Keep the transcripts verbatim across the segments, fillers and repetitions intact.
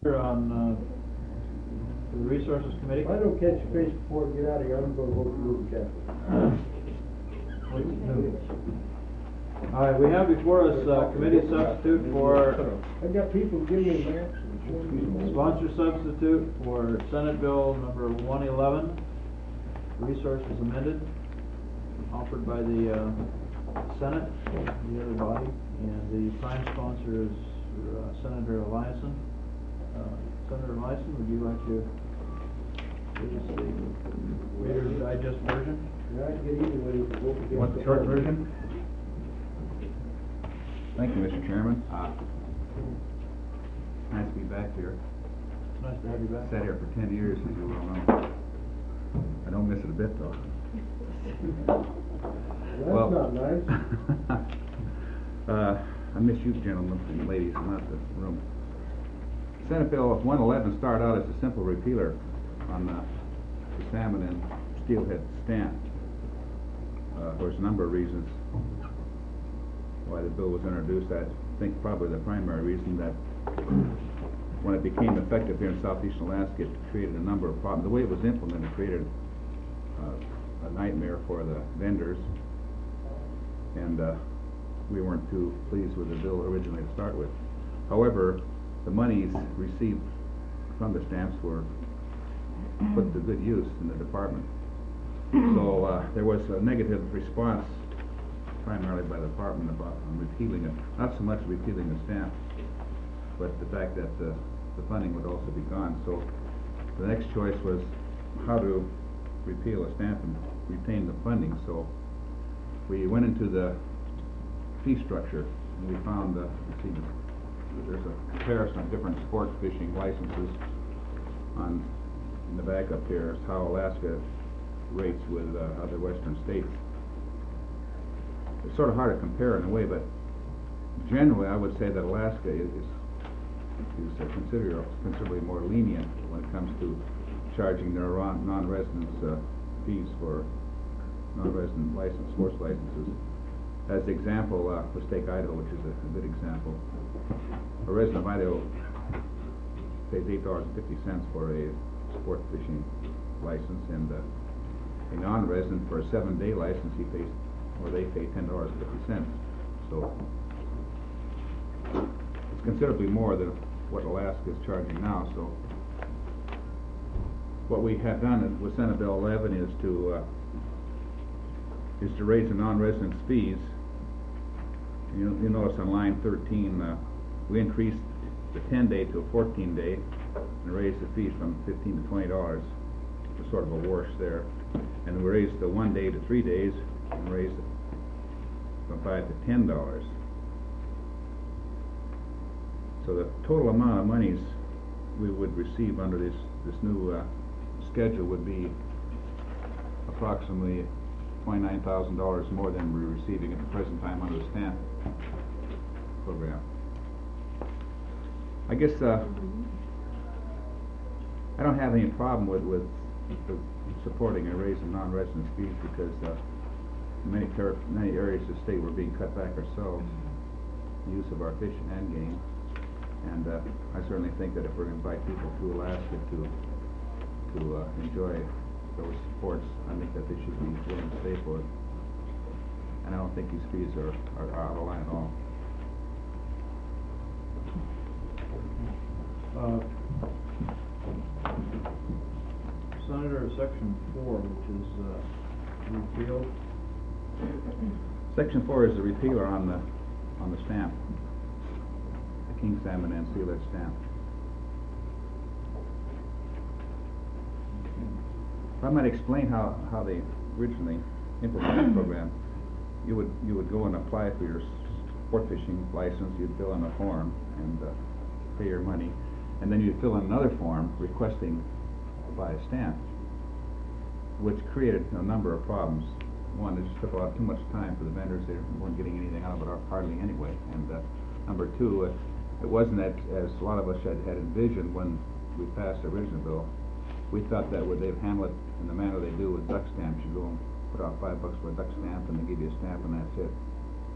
On uh, the Resources Committee. If I don't catch your face before we get out of here, I'm going to vote for Luke Catholic. All right, we have before us uh, committee substitute for I've got people giving me maps. sponsor substitute for Senate Bill number one eleven, resources amended, offered by the uh, Senate, the other body, and the prime sponsor is uh, Senator Eliason. Uh, Senator Eliason, would you like to give us the Reader's Digest version? Yeah, I'd get either way to vote against. You want the short version? Thank you, Mister Chairman. Uh, nice to be back here. It's nice to have you back. Sat here for ten years, as you well know. I don't miss it a bit, though. That's well, not nice. uh, I miss you gentlemen and ladies, not the room. Senate Bill one eleven started out as a simple repealer on the, the salmon and steelhead stamp. Uh, there was a number of reasons why the bill was introduced. I think probably the primary reason that when it became effective here in southeastern Alaska, it created a number of problems. The way it was implemented created uh, a nightmare for the vendors, and uh, we weren't too pleased with the bill originally to start with. However, the monies received from the stamps were put to good use in the department. So uh, there was a negative response primarily by the department about um, repealing it. Not so much repealing the stamp, but the fact that uh, the funding would also be gone. So the next choice was how to repeal a stamp and retain the funding. So we went into the fee structure, and we found, uh, let's see, there's a comparison of different sport fishing licenses on in the back up here is how Alaska rates with uh, other western states. It's sort of hard to compare in a way, but generally I would say that Alaska is is, is uh, consider, considerably more lenient when it comes to charging their non-residents uh, fees for non-resident license, sports licenses. As the example, uh, let's take Idaho, which is a, a good example. A resident of Idaho pays eight dollars and fifty cents for a sport fishing license, and uh, a non-resident for a seven-day license, he pays, or they pay ten dollars and fifty cents. So it's considerably more than what Alaska is charging now. So what we have done with Senate Bill eleven is to uh, is to raise the non-residents' fees. You, you notice on line thirteen, uh, we increased the ten-day to a fourteen-day and raised the fees from fifteen to twenty dollars. There's sort of a wash there. And we raised the one day to three days and raised it from five to ten dollars. So the total amount of monies we would receive under this this new uh, schedule would be approximately twenty-nine thousand dollars more than we're receiving at the present time under the stamp program. I guess uh, I don't have any problem with, with, with supporting a raise in non-resident fees, because uh, in many, many areas of the state we're being cut back ourselves, the use of our fish and game. And uh, I certainly think that if we're going to invite people to Alaska to to uh, enjoy those sports, I think that they should be willing to pay for it. And I don't think these fees are, are, are out of line at all. Uh, Senator, Section four, which is uh, repealed. Section four is the repealer on the on the stamp, the king salmon and steelhead stamp. If I might explain how, how they originally implemented the program, you would you would go and apply for your sport fishing license. You'd fill in a form and uh, pay your money, and then you'd fill in another form requesting to buy a stamp, which created a number of problems. One, it just took a lot too much time for the vendors. They weren't getting anything out of it, hardly anyway. And uh, number two, uh, it wasn't that, as a lot of us had, had envisioned when we passed the original bill. We thought that would they'd handle it in the manner they do with duck stamps. You go and put out five bucks for a duck stamp, and they give you a stamp, and that's it.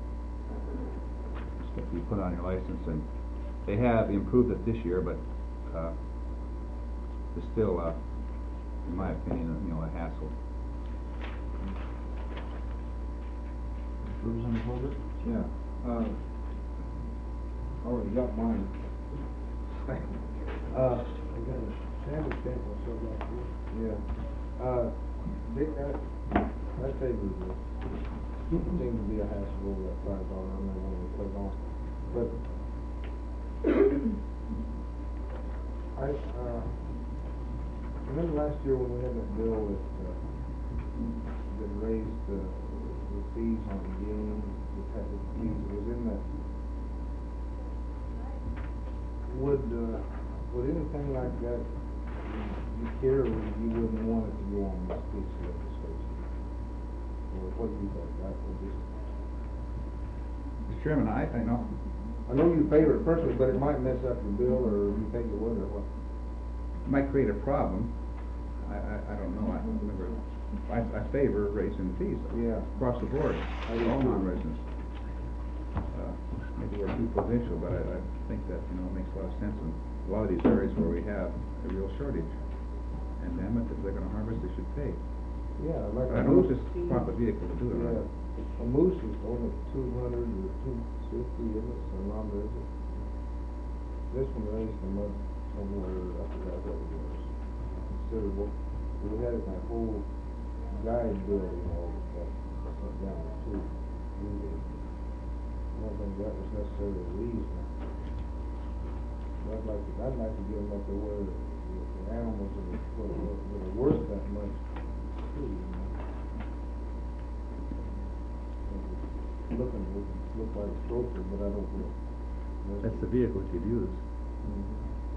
Stuff you put on your license, and they have improved it this year, but uh, is still, uh, in my opinion, you know, a hassle. Representative Holbert? Yeah, uh, already got mine. Uh, I got a sample stamp or something like this. Yeah, uh, they, that, that favor this. Seems to be a hassle over that five dollar, I don't know when we put it on. But, I, uh, remember last year when we had that bill that, uh, that raised the, the fees on games, the type of fees that was in that? Would, uh, would anything like that, you care, or you wouldn't want it to go on this piece of legislation? Or what do you think, that would just? Mister Chairman, I, I know, I know you favor it personally, but it might mess up your bill, or you think it would, or what? might create a problem. I, I, I don't know, I don't remember, I, I favor raising fees Yeah. across the board, I do all too. non-residents. Uh, maybe we're too provincial, but I, I think that, you know, it makes a lot of sense in a lot of these areas where we have a real shortage. And damn it, if they're gonna harvest, they should pay. Yeah, like. But I a don't know if moose- this is the proper vehicle to do it, right? Yeah, a moose is only two hundred or two fifty, isn't it, so non-resident? This one raised them up somewhere, I forgot what it was, considerable. We had it in that whole guide bill, you know, that, that went down to two. We did. I don't think that was necessarily a reason. But I'd like to, I'd like to get them up to where the, the animals that are, that are worth that much, too, you know. Looking, look, look like a trophy, but I don't know. That's the vehicle you'd use. Mhm.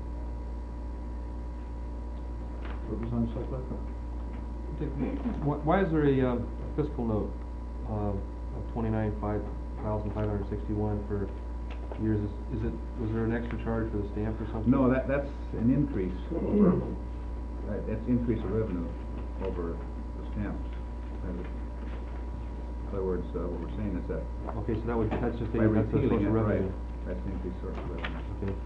Representative Sutcliffe? Why, why is there a uh, fiscal note, uh, of twenty-nine, five thousand five hundred sixty-one for years? Is, is it, was there an extra charge for the stamp or something? No, that, that's an increase over, uh, that's increase of revenue over the stamps. And in other words, uh, what we're saying is that Okay, so that would, that's just a, by that's a source repealing of it, right, revenue. that's an increased source of revenue. Okay.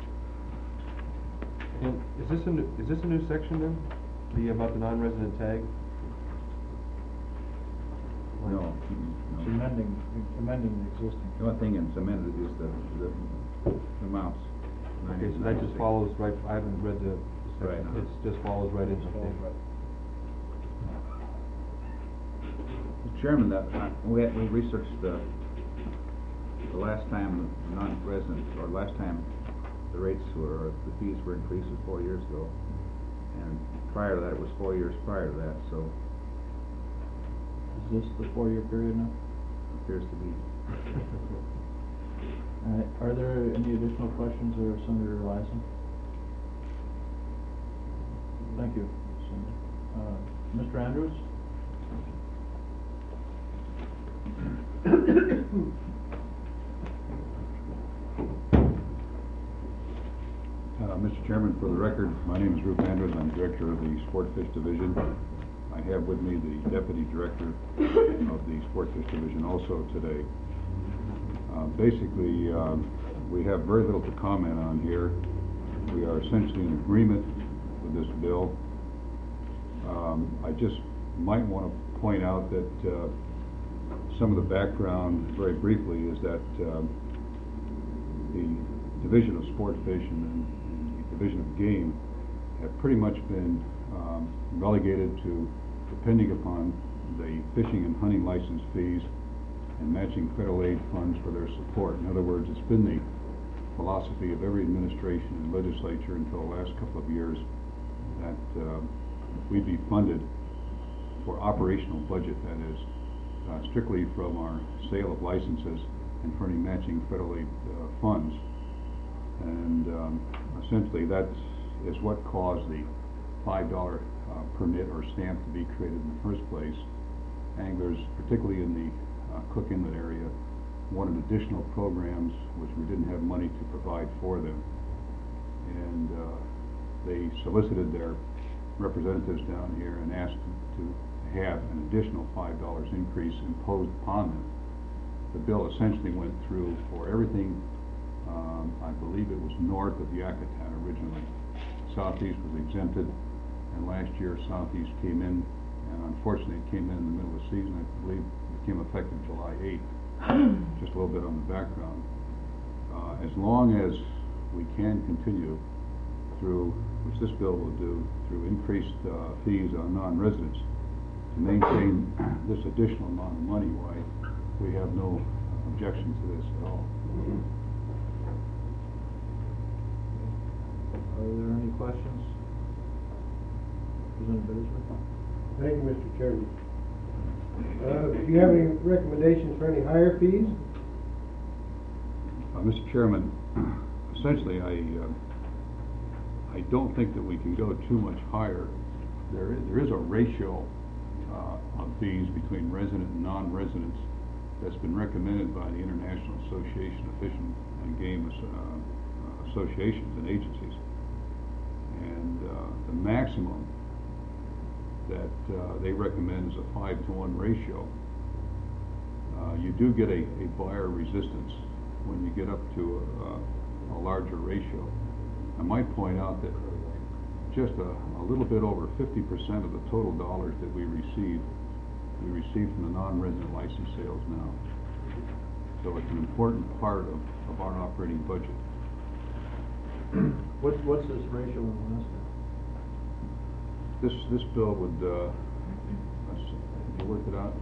And is this a new, is this a new section then? The, about the non-resident tag? No, mm, It's no. amending, amending the existing. The only thing that's amended is the, the the amounts. Okay, so that just follows right, I haven't read the Right. section, it just follows right into, okay. Mister Chairman, that, uh, we, had- we researched the, the last time the non-residents, or last time the rates were, the fees were increased was four years ago. And prior to that, it was four years prior to that, so Is this the four-year period now? appears to be. All right, are there any additional questions of Senator Eliason? Thank you, Senator. Uh, Mister Andrews? Uh, Mister Chairman, for the record, my name is Ruth Andrews. I'm Director of the Sport Fish Division. I have with me the Deputy Director of the Sport Fish Division also today. Uh, basically, um, we have very little to comment on here. We are essentially in agreement with this bill. Um, I just might want to point out that uh, some of the background, very briefly, is that um, the Division of Sport Fish and the Division of Game have pretty much been um, relegated to depending upon the fishing and hunting license fees and matching federal aid funds for their support. In other words, it's been the philosophy of every administration and legislature until the last couple of years that uh, we be funded for operational budget, that is, uh, strictly from our sale of licenses and for any matching federal aid uh, funds. And um, essentially that is what caused the five dollar uh, permit or stamp to be created in the first place. Anglers, particularly in the uh, Cook Inlet area, wanted additional programs which we didn't have money to provide for them. And uh, they solicited their representatives down here and asked to have an additional five dollars increase imposed upon them. The bill essentially went through for everything, um, I believe it was north of Yakutat originally, Southeast was exempted, and last year Southeast came in, and unfortunately it came in in the middle of the season. I believe it became effective July eighth. Just a little bit on the background. Uh, as long as we can continue through, which this bill will do, through increased uh, fees on non-residents, to maintain this additional amount of money, why we have no objection to this at all. Are there any questions? Representative Bittersworth? Thank you, Mister Chairman. Uh, do you have any recommendations for any higher fees? Uh, Mister Chairman, essentially, I, uh, I don't think that we can go too much higher. There is, there is a ratio uh, of fees between resident and non-residents that's been recommended by the International Association of Fish and and Game uh, Associations and Agencies. And uh, the maximum that uh, they recommend is a five to one ratio. Uh, you do get a, a buyer resistance when you get up to a, a larger ratio. I might point out that just a, a little bit over fifty percent of the total dollars that we receive, we receive from the non-resident license sales now. So it's an important part of, of our operating budget. What's, what's this ratio in Alaska? This, this bill would, uh, let's see, you work it out?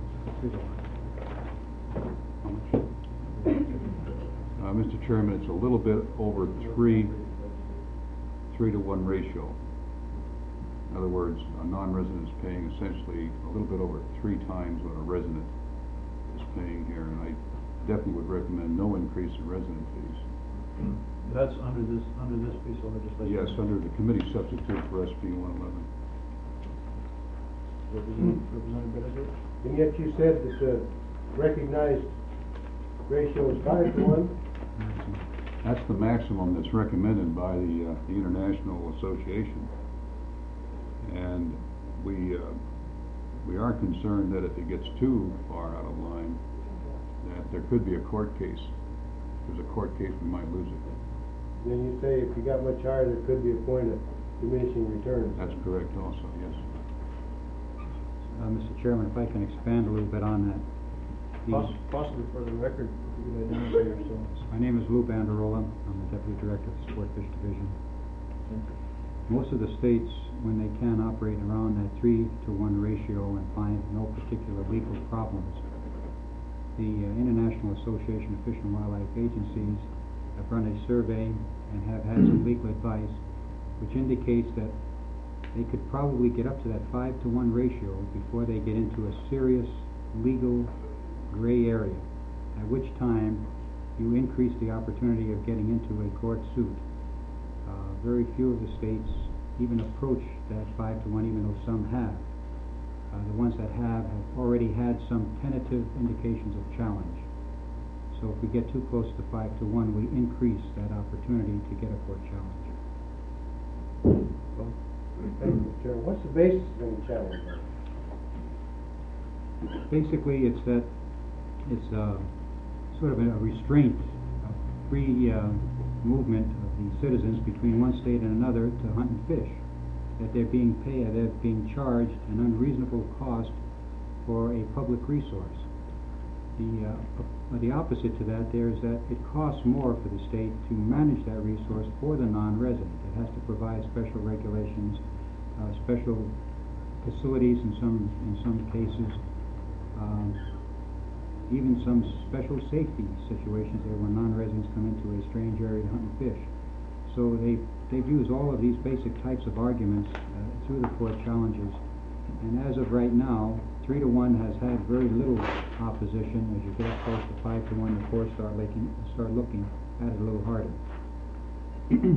How much? Uh, Mister Chairman, it's a little bit over three, three to one ratio. In other words, a non-resident is paying essentially a little bit over three times what a resident is paying here, and I definitely would recommend no increase in resident fees. That's under this, under this piece of legislation? Yes, under the committee substitute for S B one eleven. Representative Representative Bittersworth? And yet you said that the recognized ratio is five to one? That's the maximum that's recommended by the, uh, the International Association. And we, uh, we are concerned that if it gets too far out of line, that there could be a court case. If there's a court case, we might lose it. Then you say if you got much higher, there could be a point of diminishing returns. That's correct also, yes. Uh, Mister Chairman, if I can expand a little bit on that. Poss- These- Possibly for the record, if you could identify yourselves. My name is Lou Banderola. I'm the Deputy Director of the Sport Fish Division. Most of the states, when they can operate around that three to one ratio and find no particular legal problems, the uh, International Association of Fish and Wildlife Agencies have run a survey and have had some legal advice which indicates that they could probably get up to that five to one ratio before they get into a serious legal gray area, at which time you increase the opportunity of getting into a court suit. Uh, very few of the states even approach that five to one, even though some have. Uh, the ones that have have already had some tentative indications of challenge. So if we get too close to five to one, we increase that opportunity to get a court challenge. Thank you, Mister Chairman. What's the basis of any challenge? Basically, it's that it's uh, sort of a restraint, a free uh, movement of the citizens between one state and another to hunt and fish. That they're being paid, they're being charged an unreasonable cost for a public resource. The uh, the opposite to that there is that it costs more for the state to manage that resource for the non-resident. It has to provide special regulations, uh, special facilities in some in some cases, um, even some special safety situations there when non-residents come into a strange area to hunt and fish. So they they've used all of these basic types of arguments uh, through the court challenges, and as of right now, three to one has had very little opposition. As you get close to five to one, the courts start looking start looking at it a little harder. Mister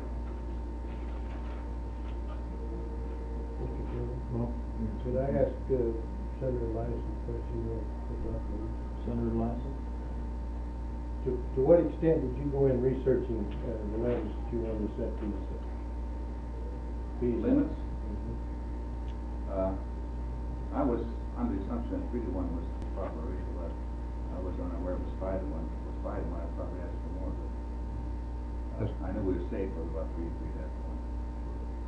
Chairman? Well, Could I ask uh, Senator Elias a question real quick? Senator Lassen? To, to what extent did you go in researching uh, the limits that you wanted to set these uh, fees? Limits? Mhm. Uh, I was under the assumption that three to one was the proper ratio, but I was unaware it was five to one. If it was five to one, I probably asked for more, but uh, I knew we were safe, but about three, three, that's one.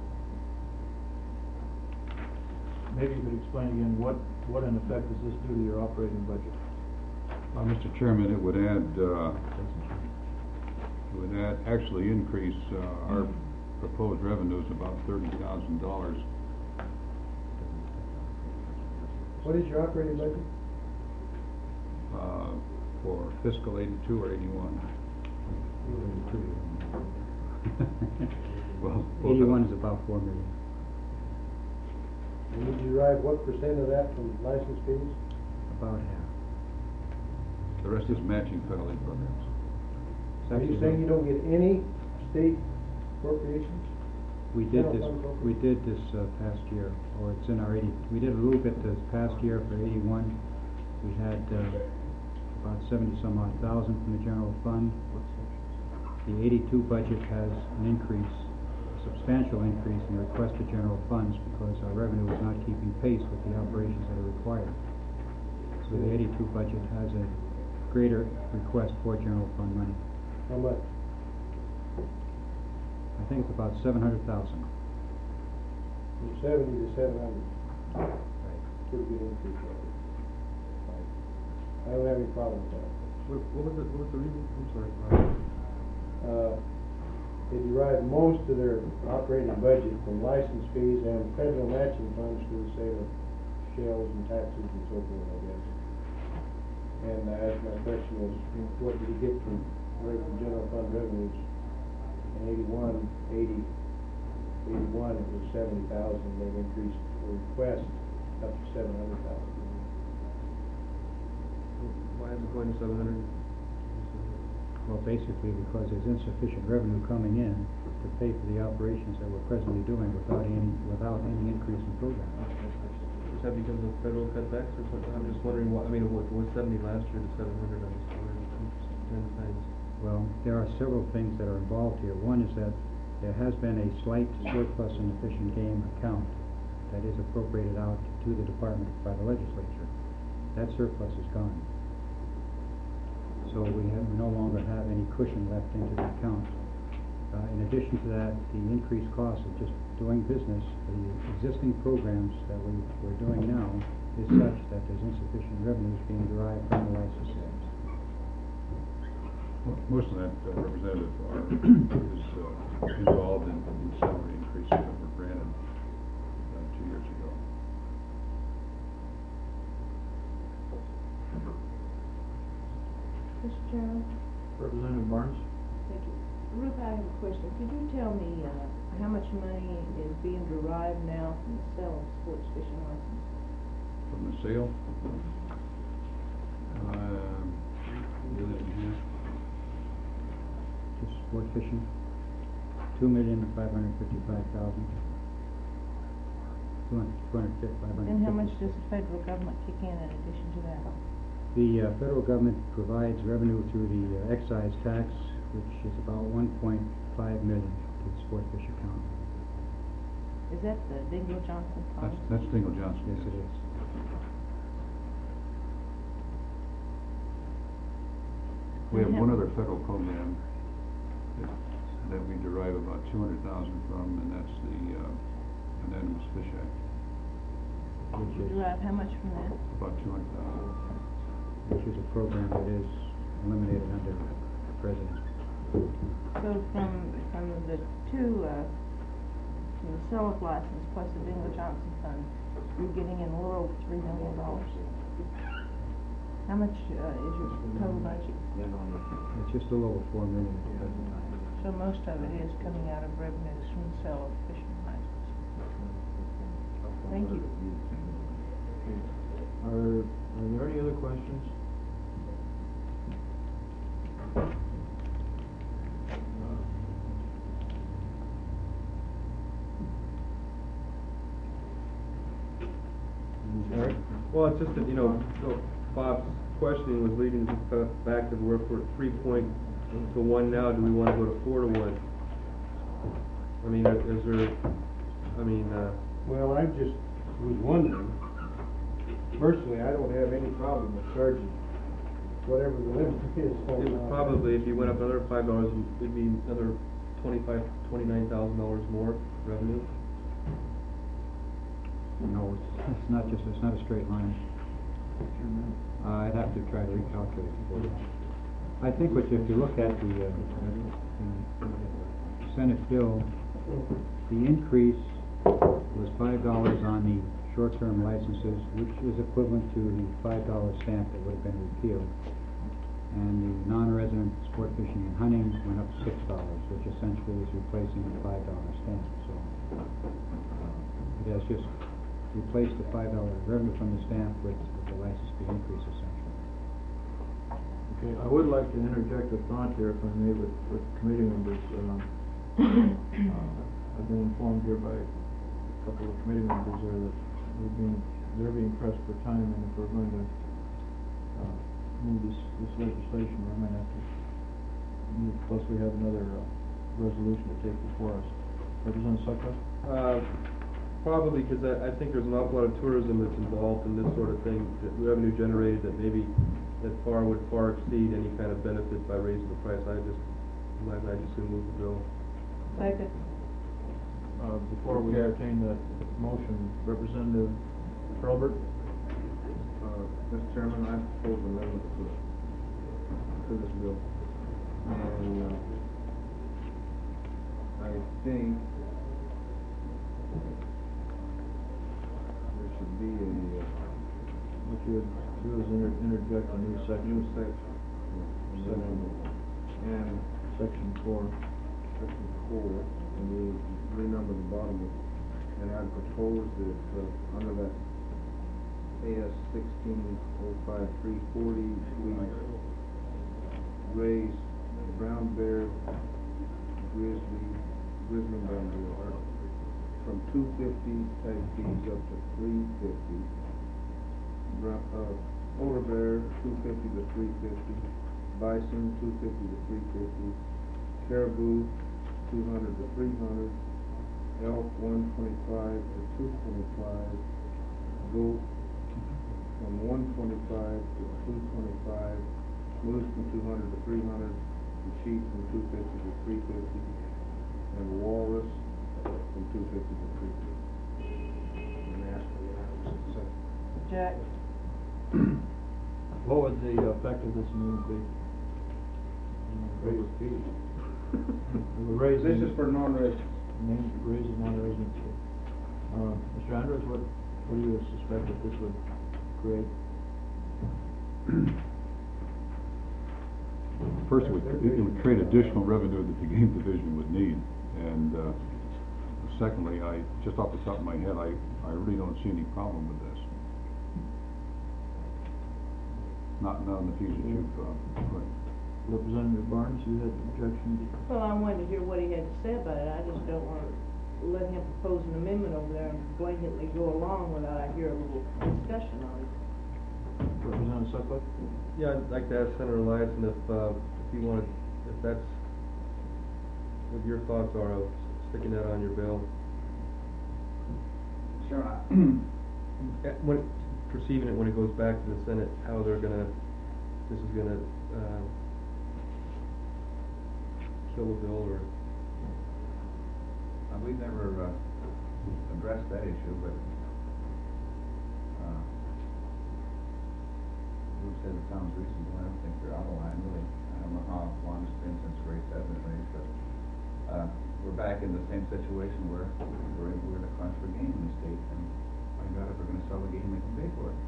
maybe you could explain again, what, what in effect does this do to your operating budget? Uh, Mister Chairman, it would add, uh, it would add, actually increase, uh, our proposed revenues about thirty thousand dollars. What is your operating budget? Uh, for fiscal eighty-two or eighty-one. Well, both of Eighty-one them. is about four million, And you derive what percent of that from license fees? about half. The rest is matching federal aid programs. It's Are you actually saying you don't get any state appropriations? We did General this, fund program? we did this uh, past year, or it's in our eighty, we did a little bit this past year for eighty-one. We had uh, about seventy some odd thousand from the general fund. The eighty-two budget has an increase, a substantial increase in requested general funds because our revenue is not keeping pace with the operations that are required. So the eighty-two budget has a greater request for general fund money. How much? I think it's about seven hundred thousand. From seventy to seven hundred. Pretty good increase there. I don't have any problem with that. What, what was it, what was the reason? I'm sorry. Uh, they derive most of their operating budget from license fees and federal matching funds for the sale of shells and taxes and so forth, I guess. And I asked my question was, what did he get from, right from general fund revenues? In eighty-one, eighty, eighty-one, it was seventy thousand, they've increased the request up to seven hundred thousand. Why is it going to seven hundred? Well, basically because there's insufficient revenue coming in to pay for the operations that we're presently doing without any, without any increase in program. Is that because of federal cutbacks or something? I'm just wondering why, I mean, it was, it was seventy last year to seven hundred, I'm just wondering, I'm just ten times. Well, there are several things that are involved here. One is that there has been a slight surplus in the Fish and Game account that is appropriated out to the department by the legislature. That surplus is gone. So we have, we no longer have any cushion left into the account. Uh, in addition to that, the increased cost of just doing business for the existing programs that we, we're doing now is such that there's insufficient revenues being derived from the license sales. Mo- Most of that, uh, Representative, are, is uh, involved in in salary increases that were granted uh, two years ago. Mister Chairman? Representative Barnes? Thank you. Ruth, I have a question. Could you tell me, uh, how much money is being derived now from the sale of sports fishing license? From the sale, um, million and a half. Just sport fishing, two million five hundred fifty-five thousand. Two hundred, two hundred fifty, five hundred fifty. And how much does the federal government kick in in addition to that? The uh, federal government provides revenue through the uh, excise tax, which is about one point five million to the sport fish account. Is that the Dingle Johnson That's, fund? that's Dingle Johnson. Yes, it is. We have And one how- other federal program that, that we derive about two hundred thousand from, and that's the, uh, Unanimous Fish Act, Which is, Derive how much from that? about two hundred thousand. which is a program that is eliminated under the president. So from, from the two, uh, from the sales license plus the Dingle Johnson fund, you're getting in a little over three million dollars. How much, uh, is your total budget? It's just a little over four million at the present time. So most of it is coming out of revenues from the sale of fishing license. Thank you. Are, are there any other questions? Eric? Well, it's just that, you know, so Bob's questioning was leading to the fact that we're, we're at three point to one now, do we wanna go to four to one? I mean, is is there, I mean, uh, Well, I just was wondering, personally, I don't have any problem with charging whatever the limit is. it would probably, if you went up another five dollars, it'd be another twenty-five, twenty-nine thousand dollars more revenue. No, it's, it's not just, it's not a straight line. Uh, I'd have to try to recalculate it for you. I think what you- if you look at the, uh, the the Senate bill, the increase was five dollars on the short-term licenses, which is equivalent to the five dollar stamp that would have been repealed. And the non-resident sport fishing and hunting went up six dollars, which essentially is replacing the five dollar stamp, so. uh, It has just replaced the five dollar revenue from the stamp with with the license fee increase essentially. Okay, I would like to interject a thought here, if I may, with, with committee members. Um, uh, I've been informed here by a couple of committee members there that we're being, they're being pressed for time, and if we're going to, uh, move this, this legislation, we might have to move, plus we have another, uh, resolution to take before us. Representative Sutcliffe? Uh, Probably, because I, I think there's an awful lot of tourism that's involved in this sort of thing, that revenue generated that maybe, that far would far exceed any kind of benefit by raising the price. I just, I, I just would move the bill. Second. Uh, before we entertain that motion, Representative Hurlbert? Uh, Mister Chairman, I propose amendments to, to this bill. And, uh, I think there should be a, uh, What you would do is inter- interject a new section. new section. Section, and Section four. section four, and we renumber the bottom of it. And I propose that, uh, under that A S sixteen oh five three forty, we raise brown bear, grizzly, grizzly and brown bear, or from two fifty tag fees up to three fifty. Brown, uh, polar bear, two fifty to three fifty, bison, two fifty to three fifty, caribou, two hundred to three hundred, elk, one twenty-five to two twenty-five, goat, from one twenty-five to two twenty-five, moose from two hundred to three hundred, and sheep from two fifty to three fifty, and walrus from two fifty to three fifty. And ask for the unanimous consent. Jack? What would the effect of this amendment be? Raise fees. We're raising. This is for non-residents. Name, raising non-residents. Uh, Mister Andrews, what, what do you suspect that this would create? First, it would, it would create additional revenue that the game division would need. And, uh, secondly, I, just off the top of my head, I, I really don't see any problem with this. Not, not in the future, you've, uh, put. Representative Barnes, you had objections? Well, I wanted to hear what he had to say about it. I just don't want to let him propose an amendment over there and blanketly go along without I hear a little discussion on it. Representative Sutcliffe? Yeah, I'd like to ask Senator Eliason if, uh, if he wanted, if that's, what your thoughts are of sticking that on your bill. Sure. Uh, When, perceiving it when it goes back to the Senate, how they're gonna, this is gonna, uh, kill a bill, or? Uh, we've never, uh, addressed that issue, but, uh, we've said it sounds reasonable. I don't think they're out of line, really. I don't know how long it's been since rates have been raised, but, uh, we're back in the same situation where we're, we're in a crunch for game in the state, and my God, if we're gonna sell the game, they can pay for it.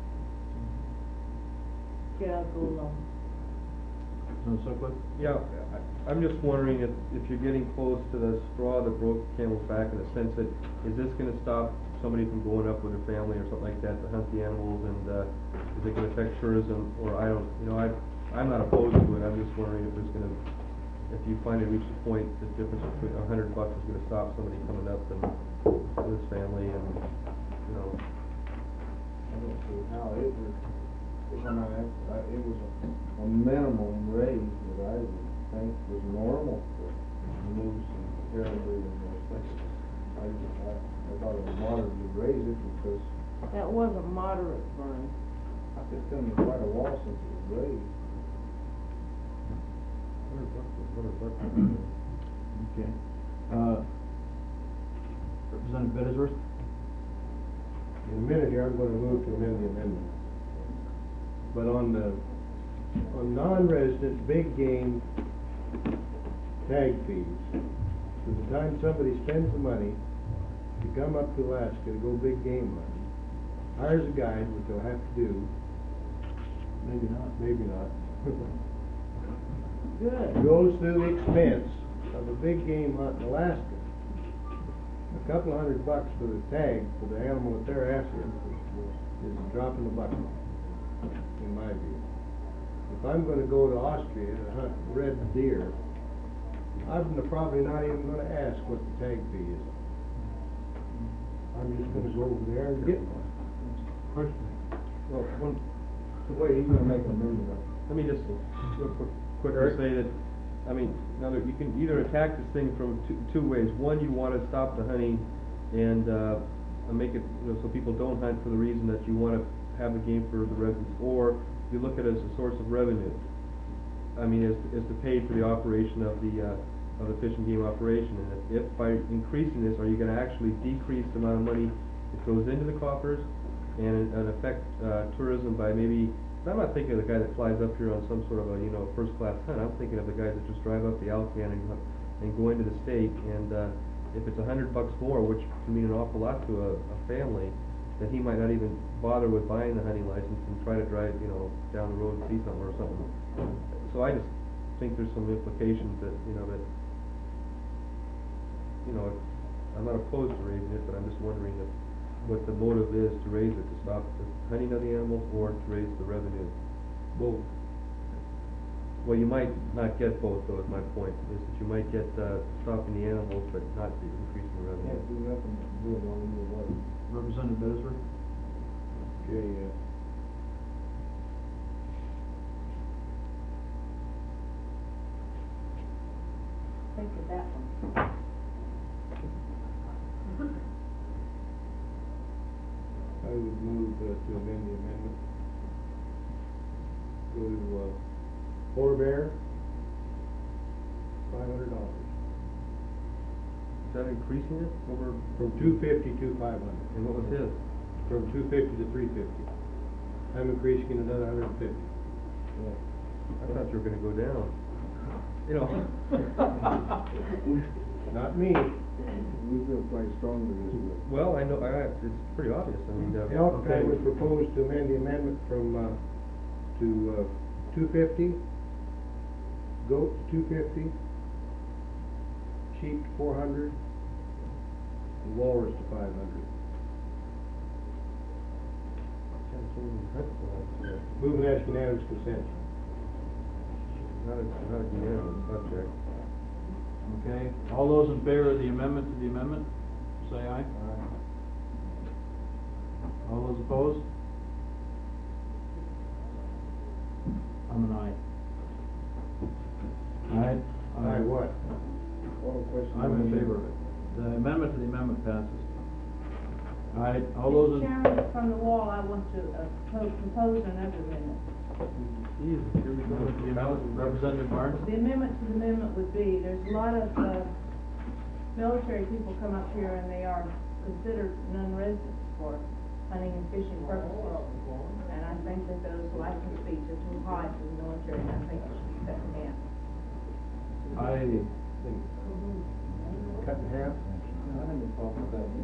Yeah, I'll go along. Representative Sutcliffe? Yeah, I, I'm just wondering if, if you're getting close to the straw that broke the camel's back, in the sense that, is this gonna stop somebody from going up with their family or something like that to hunt the animals, and, uh, is it gonna affect tourism, or I don't, you know, I, I'm not opposed to it. I'm just wondering if it's gonna, if you finally reach the point, the difference between a hundred bucks is gonna stop somebody coming up and with his family, and, you know. I don't see how it would, if I'm not, uh, it was a, a minimum raise that I would think was normal for moose and caribou and those things. I, I, I thought it was moderate to raise it because That wasn't moderate, Vern. it's been quite a while since it was raised. Hundred bucks is hundred bucks. Okay. Uh, Representative Bittersworth? In a minute here, I'm gonna move to amend the amendment. But on the, on non-resident big game tag fees, from the time somebody spends the money to come up to Alaska to go big game hunting, hires a guide, which they'll have to do, Maybe not. maybe not. Good. Goes through the expense of a big game hunt in Alaska. A couple of hundred bucks for the tag for the animal that they're after is a drop in the bucket, in my view. If I'm gonna go to Austria to hunt red deer, I'm probably not even gonna ask what the tag fee is. I'm just gonna go over there and get one. Question. Well, one, The way he's gonna make an amendment. let me just real quick, quickly say that, I mean, now that you can either attack this thing from two, two ways. One, you wanna stop the hunting and, uh, and make it, you know, so people don't hunt for the reason that you wanna have the game for the residents, or you look at it as a source of revenue. I mean, as, as to pay for the operation of the, uh, of the fish and game operation. And if, if by increasing this, are you gonna actually decrease the amount of money that goes into the coffers and, and affect, uh, tourism by maybe, I'm not thinking of the guy that flies up here on some sort of a, you know, first-class hunt. I'm thinking of the guys that just drive up the Alcan and, and go into the state, and, uh, if it's a hundred bucks more, which can mean an awful lot to a, a family, that he might not even bother with buying the hunting license and try to drive, you know, down the road and see something or something. So I just think there's some implications that, you know, that, you know, I'm not opposed to raising it, but I'm just wondering if, what the motive is to raise it, to stop the hunting of the animals or to raise the revenue. Both. Well, you might not get both, though, is my point, is that you might get, uh, stopping the animals, but not the increasing the revenue. Can't do nothing, do it on either way. Representative Beresford? Okay, uh, Think of that one. I would move uh, to amend the amendment. Go to, uh, polar bear, five hundred dollars. Is that increasing it over, From two fifty to five hundred. and what was his? From two fifty to three fifty. I'm increasing it another hundred and fifty. I thought you were gonna go down. You know. Not me. We feel quite strongly this way. Well, I know, I, it's pretty obvious, I mean, uh. Elk, I okay. would propose to amend the amendment from, uh, to, uh, two fifty, goat two fifty, sheep four hundred, and walrus to five hundred. Move and ask unanimous consent. Not a, not a unanimous subject. Okay, all those in favor of the amendment to the amendment, say aye. All those opposed? I'm an aye. Aye. Aye, what? All question. I'm in favor of it. The amendment to the amendment passes. All right, all those in. Chairman, from the wall, I want to, uh, pro- propose another amendment. Jesus, here we go. The amendment, Representative Barnes? The amendment to the amendment would be, there's a lot of, uh, military people come up here and they are considered non-residents for hunting and fishing purposes. And I think that those license fees are too high for the military, and I think it should be cut in half. I, Cut in half? I have a problem with that.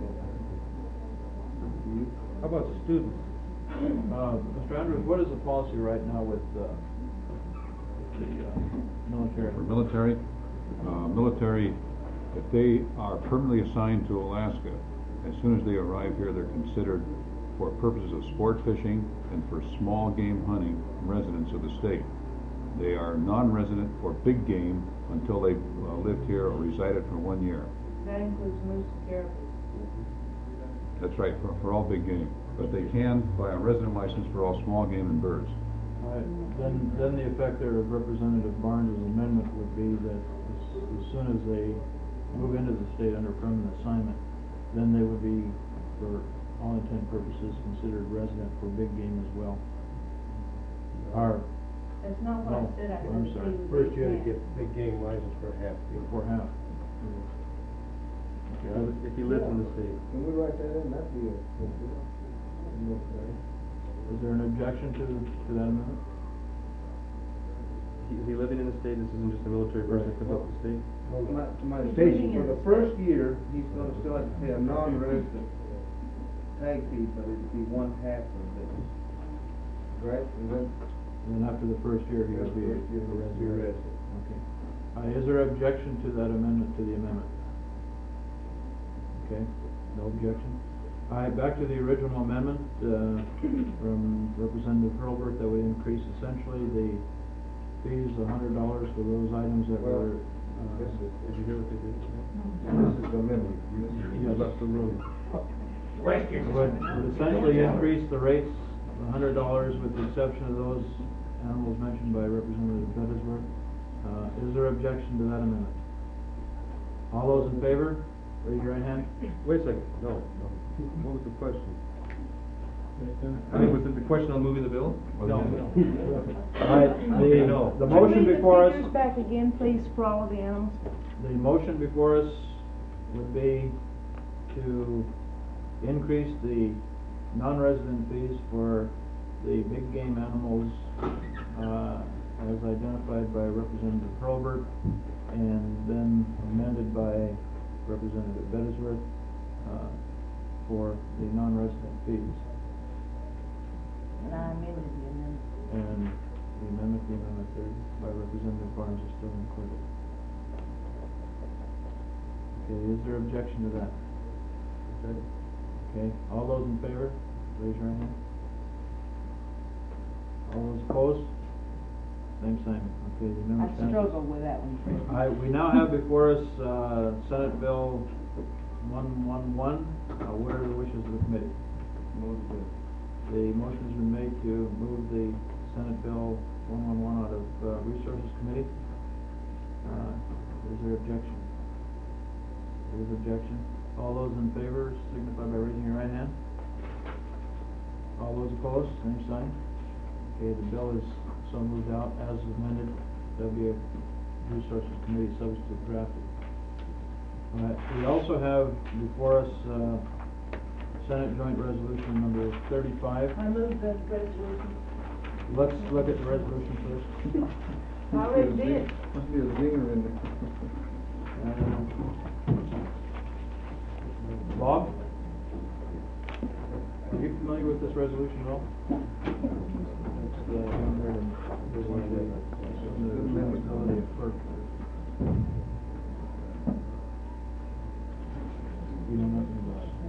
How about the students? uh, Mister Andrews, what is the policy right now with, uh, the, uh, military? For military, uh, military, if they are permanently assigned to Alaska, as soon as they arrive here, they're considered for purposes of sport fishing and for small game hunting residents of the state. They are non-resident for big game until they've uh, lived here or resided for one year. That includes moose and caribou. That's right, for, for all big game. But they can buy a resident license for all small game and birds. All right, then, then the effect there of Representative Barnes' amendment would be that as, as soon as they move into the state under permanent assignment, then they would be, for all intent purposes, considered resident for big game as well. Or, That's not what I No, said, I I'm said sorry. they would First be you had to half. get big game license for half. for half. Okay, I would- If he lives in the state. Can we write that in, that'd be a, Is there an objection to, to that amendment? He- Is he living in the state? This isn't just a military person that comes up to the state? My, my He's station, living for in the the first state. year, he's gonna still have to pay a non-resident tag fee, but it'd be one half of this. Right? And then, And then after the first year, he would be a First year, a he'd be a resident. resident. Okay. Uh, is there objection to that amendment, to the amendment? Okay, no objection. All right, back to the original amendment, uh, from Representative Hurlbert, that would increase essentially the fees, a hundred dollars for those items that Well, were, uh, this is, Did you hear what they did? this is the amendment. Yes. You left the room. would would essentially increase the rates, a hundred dollars with the exception of those animals mentioned by Representative Bettesworth. Uh, is there objection to that amendment? All those in favor, raise your right hand. Wait a second, no, no. What was the question? I mean, was it the question on moving the bill? Or the No. amendment? All right, the, No. the motion before us. Read the figures back again, please, for all of the animals. The motion before us would be to increase the non-resident fees for the big game animals, uh, as identified by Representative Hurlbert, and then amended by Representative Bettesworth, uh, for the non-resident fees. And I amended the amendment. And the amendment, the amendment there by Representative Barnes is still included. Okay, is there objection to that? Okay. Okay, all those in favor, raise your hand. All those opposed? Same sign. Okay, the I amendment passes. struggled with that one. All right, we now have before us, uh, Senate Bill one one one. Uh, what are the wishes of the committee? Move the- The motion's been made to move the Senate Bill one one one out of, uh, Resources Committee. Uh, is there objection? There is objection. All those in favor signify by raising your right hand. All those opposed, same sign. Okay, the bill is so moved out as amended. There'll be a Resources Committee substitute drafted. All right, we also have before us, uh, Senate Joint Resolution number thirty-five. I moved the resolution. Let's look at the resolution first. I already did. Must be a zinger in there. Uh, Bob? Are you familiar with this resolution at all? That's the one there, there's one there, the ability of FERC. You know nothing about it.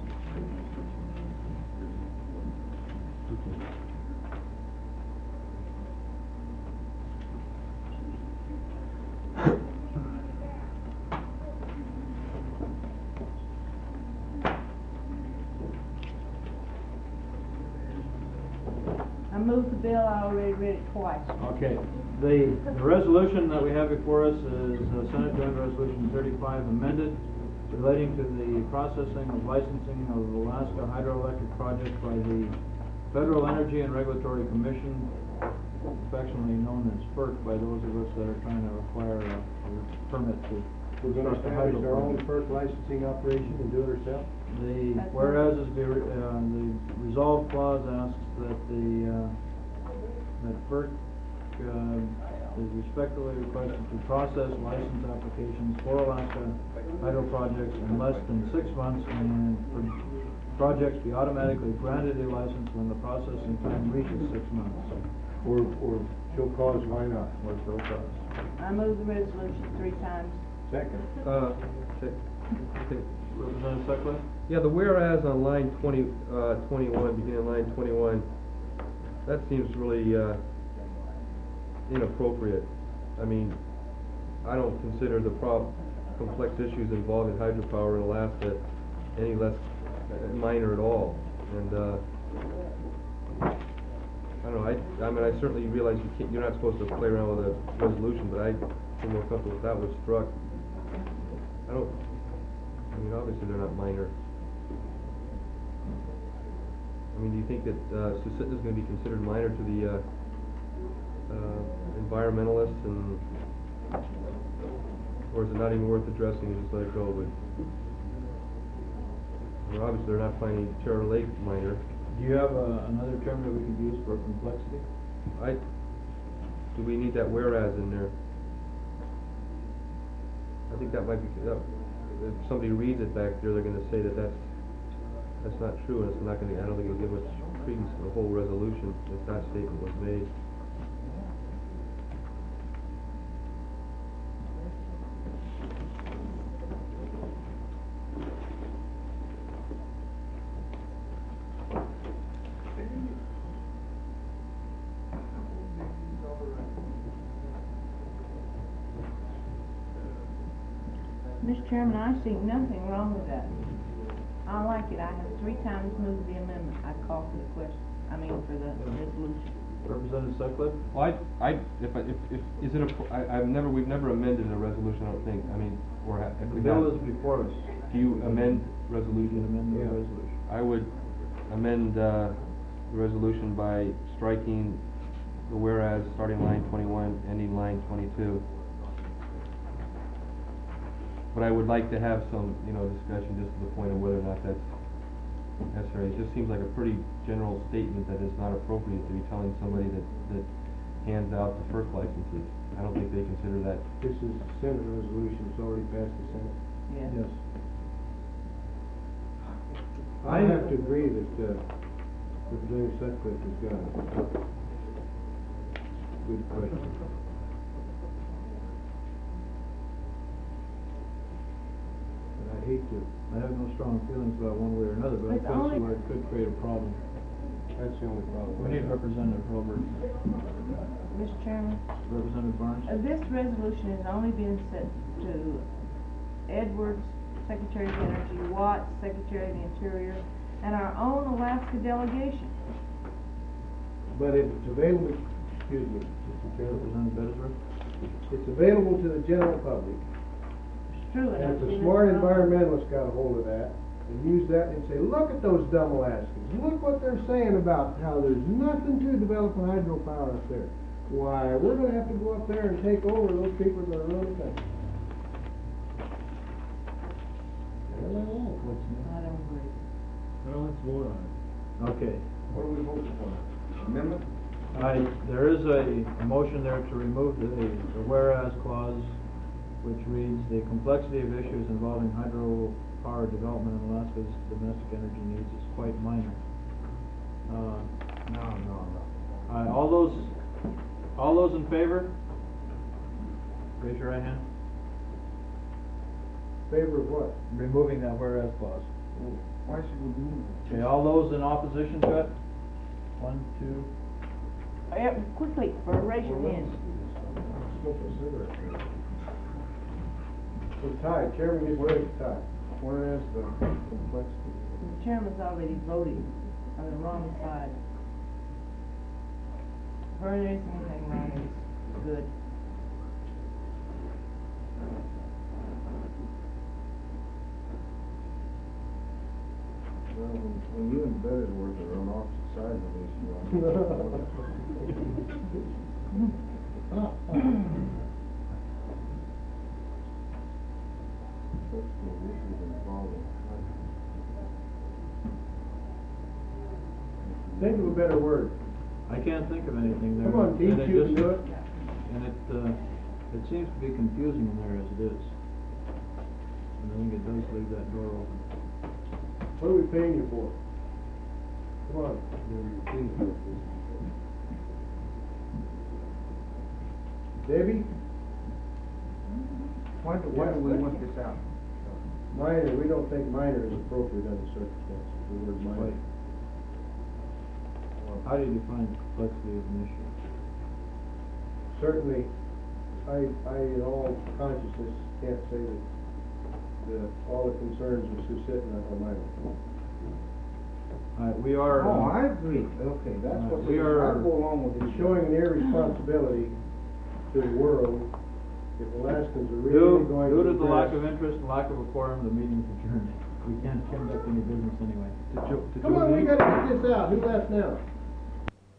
I moved the bill, I already read it twice. Okay, the, the resolution that we have before us is uh, Senate Joint Resolution thirty-five amended, relating to the processing of licensing of Alaska hydroelectric projects by the Federal Energy and Regulatory Commission, affectionately known as FERC by those of us that are trying to acquire a, a permit to We're gonna construct a establish hydro our own project. first licensing operation and do it ourselves? The, That's whereas is, be re- uh, the resolve clause asks that the, uh, that FERC, uh, is respectfully requested to process license applications for Alaska hydro projects in less than six months, and for projects be automatically granted a license when the processing time reaches six months, Or, or show cause, why not? or so cause. I moved the resolution three times. Second. Uh, okay, okay. Representative Sutcliffe? Yeah, the whereas on line twenty, uh, twenty-one, beginning of line twenty-one, that seems really, uh, inappropriate. I mean, I don't consider the prob, complex issues involving hydropower in Alaska any less uh, minor at all. And, uh, I don't know, I, I mean, I certainly realize you can't, you're not supposed to play around with a resolution, but I feel more comfortable if that was struck. I don't, I mean, obviously they're not minor. I mean, do you think that, uh, Susitna is gonna be considered minor to the, uh, uh, environmentalists and, or is it not even worth addressing and just let it go with? Well, obviously they're not finding Terror Lake minor. Do you have uh, another term that we could use for complexity? I, do we need that whereas in there? I think that might be, that, if somebody reads it back there, they're gonna say that that's, that's not true, and it's not gonna, I don't think it'll give much credence to the whole resolution if that statement was made. Mister Chairman, I see nothing wrong with that. I like it. I have three times moved the amendment. I call for the question, I mean, for the resolution. Representative Sutcliffe? Well, I, I, if, I- if, if, is it a, I, I've never, we've never amended a resolution, I don't think, I mean, or ha- if The we bill have. is before us. Do you amend You resolution? can amend the Yeah. resolution. I would amend, uh, the resolution by striking the whereas, starting line twenty-one, ending line twenty-two. But I would like to have some, you know, discussion just to the point of whether or not that's necessary. It just seems like a pretty general statement that is not appropriate to be telling somebody that, that hands out the FERC licenses. I don't think they consider that. This is a Senate resolution, it's already passed the Senate. Yes. I have to agree that, uh, Representative Sutcliffe has got a good question. And I hate to, I have no strong feelings about one way or another, but I It's can see only- where it could create a problem. that's the only problem. We need Representative Hilbert. Mister Chairman, Representative Barnes? uh, this resolution is only being sent to Edwards, Secretary of Energy, Watts, Secretary of the Interior, and our own Alaska delegation. But if it's available, excuse me, Mister Chairman, Representative Bettesworth? it's available to the general public. It's true. it And has if been the smart withdrawn. environmentalists got a hold of that, and use that and say, look at those dumb Alaskans, look what they're saying about how there's nothing to developing hydropower up there. Why, we're gonna have to go up there and take over, those people are gonna ruin the country. Well, I won't. I don't agree. Well, let's vote on it. Okay. What are we voting for? Amendment? I, there is a, a motion there to remove the, the whereas clause, which reads, the complexity of issues involving hydropower development in Alaska's domestic energy needs is quite minor. Uh, No, no, no. uh, all those, all those in favor? Raise your right hand. Favor of what? Removing that whereas clause. Why should we do that? Okay, all those in opposition to it? One, two, Yeah, quickly, or raise your hand. Smoke a cigarette. We're tied, chairman gets to tie. Whereas the complexity. The chairman's already voted on the wrong side. If there is anything wrong, it's good. Well, when, when you and Bettesworth are on opposite sides of this, you know. Think of a better word. I can't think of anything there. Come on, teach And it you can just- do it. And it, uh, it seems to be confusing in there as it is. And I think it does leave that door open. What are we paying you for? Come on. Debbie? Why do, why do we want this out? Minor, we don't think minor is appropriate under circumstances, the word minor. Right. How do you define complexity as an issue? Certainly, I, I in all consciousness can't say that the, all the concerns of Sioux City are minor. Uh, we are. Oh, uh, I agree, okay, that's Uh, what, we I are- go along with it. It's showing an irresponsibility to the world if Alaskans are really Due, going to due to the lack address- of interest and lack of a quorum, the meeting's adjourned. We can't conduct any business anyway. To Jo- to Come on, we Jody? gotta get this out, who left now?